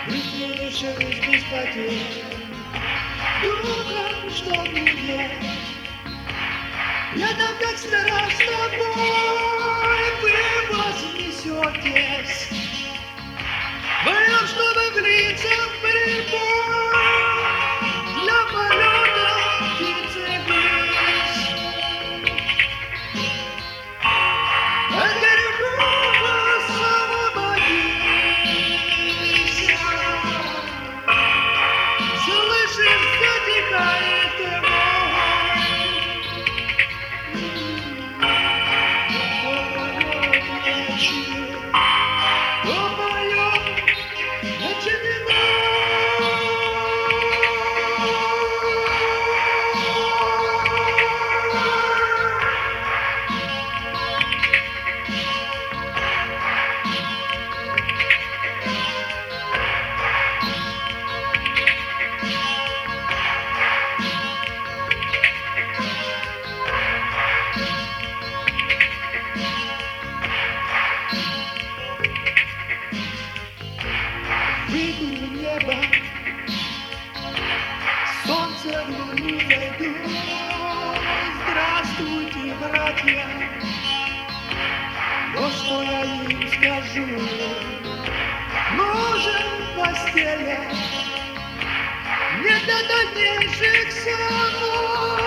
Быстро решилась без потерь. Думаю, что мне я там как стара с тобой. Вы вознесетесь вдвоем, чтобы влиться в прибой. Для полета птицы ввысь. От горюхова освободись. Слышишь, затихает мой. Поет ночью, поет ночью. Выйду в небо, солнце в луну зайду. Здравствуйте, братья, вот что я им скажу. Можем в постели, нет до дальнейших снов.